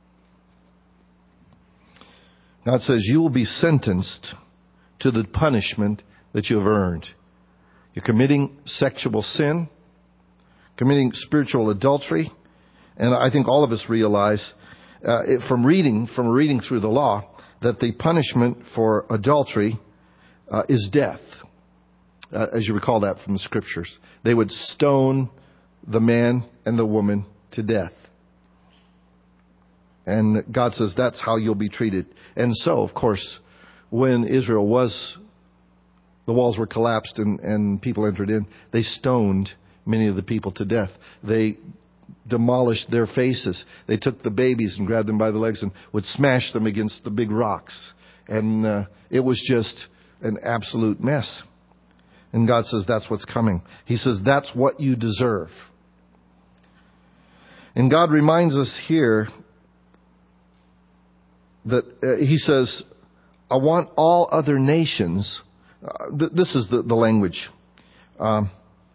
God says you will be sentenced to the punishment that you have earned. You're committing sexual sin, committing spiritual adultery, and I think all of us realize uh, it, from reading from reading through the law that the punishment for adultery uh, is death. Uh, as you recall that from the scriptures, they would stone the man and the woman to death. And God says that's how you'll be treated. And so, of course, when Israel was, the walls were collapsed and, and people entered in, they stoned many of the people to death. They demolished their faces. They took the babies and grabbed them by the legs and would smash them against the big rocks. And uh, it was just an absolute mess. And God says that's what's coming. He says that's what you deserve. And God reminds us here that uh, He says, I want all other nations. Uh, th- this is the, the language. Um,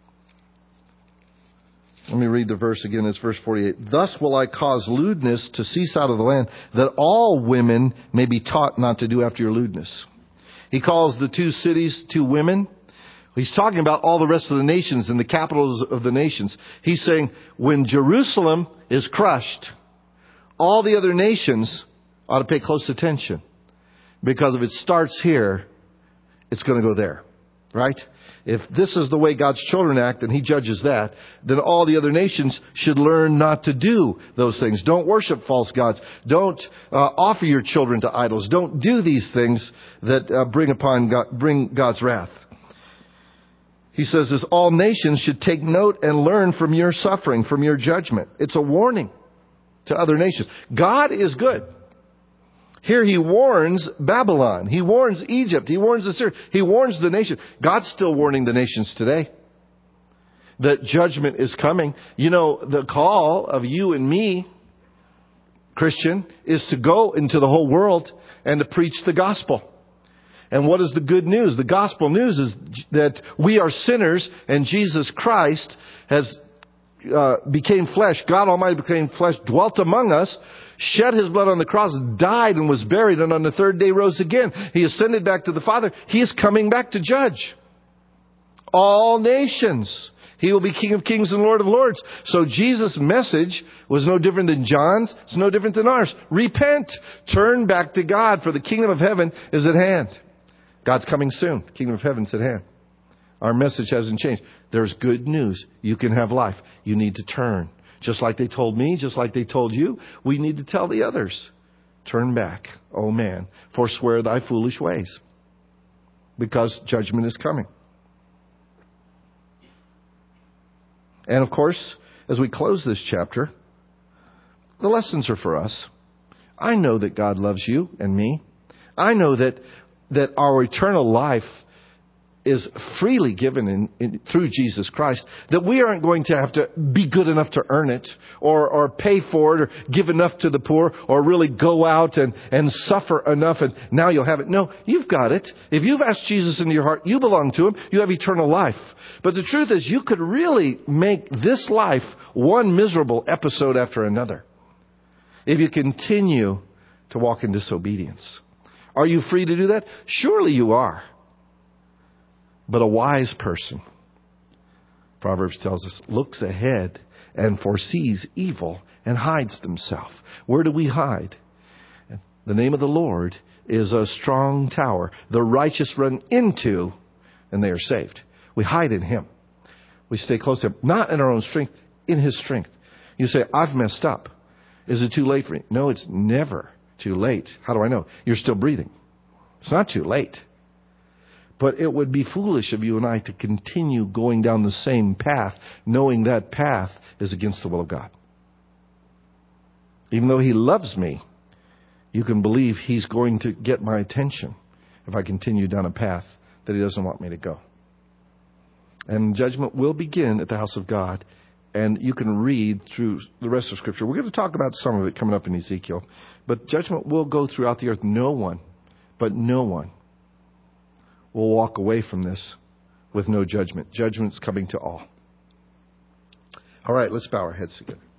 let me read the verse again. It's verse forty-eight. Thus will I cause lewdness to cease out of the land, that all women may be taught not to do after your lewdness. He calls the two cities two women. He's talking about all the rest of the nations and the capitals of the nations. He's saying when Jerusalem is crushed, all the other nations ought to pay close attention. Because if it starts here, it's going to go there. Right? If this is the way God's children act and He judges that, then all the other nations should learn not to do those things. Don't worship false gods. Don't uh, offer your children to idols. Don't do these things that uh, bring upon God, bring God's wrath. He says this, all nations should take note and learn from your suffering, from your judgment. It's a warning to other nations. God is good. Here He warns Babylon. He warns Egypt. He warns Assyria. He warns the nation. God's still warning the nations today that judgment is coming. You know, the call of you and me, Christian, is to go into the whole world and to preach the gospel. And what is the good news? The gospel news is that we are sinners and Jesus Christ has uh, became flesh. God Almighty became flesh, dwelt among us, shed His blood on the cross, died and was buried, and on the third day rose again. He ascended back to the Father. He is coming back to judge all nations. He will be King of Kings and Lord of Lords. So Jesus' message was no different than John's. It's no different than ours. Repent. Turn back to God, for the kingdom of heaven is at hand. God's coming soon. The kingdom of heaven's at hand. Our message hasn't changed. There's good news. You can have life. You need to turn. Just like they told me, just like they told you, we need to tell the others. Turn back, O man, forswear thy foolish ways. Because judgment is coming. And of course, as we close this chapter, the lessons are for us. I know that God loves you and me. I know that that our eternal life is freely given in, in, through Jesus Christ, that we aren't going to have to be good enough to earn it or, or pay for it or give enough to the poor or really go out and, and suffer enough and now you'll have it. No, you've got it. If you've asked Jesus into your heart, you belong to Him. You have eternal life. But the truth is you could really make this life one miserable episode after another if you continue to walk in disobedience. Are you free to do that? Surely you are. But a wise person, Proverbs tells us, looks ahead and foresees evil and hides himself. Where do we hide? The name of the Lord is a strong tower. The righteous run into and they are saved. We hide in Him. We stay close to Him. Not in our own strength, in His strength. You say, I've messed up. Is it too late for me? No, it's never too late. How do I know? You're still breathing. It's not too late. But it would be foolish of you and I to continue going down the same path, knowing that path is against the will of God. Even though He loves me, you can believe He's going to get my attention if I continue down a path that He doesn't want me to go. And judgment will begin at the house of God. And you can read through the rest of Scripture. We're going to talk about some of it coming up in Ezekiel. But judgment will go throughout the earth. No one, but no one, will walk away from this with no judgment. Judgment's coming to all. All right, let's bow our heads together.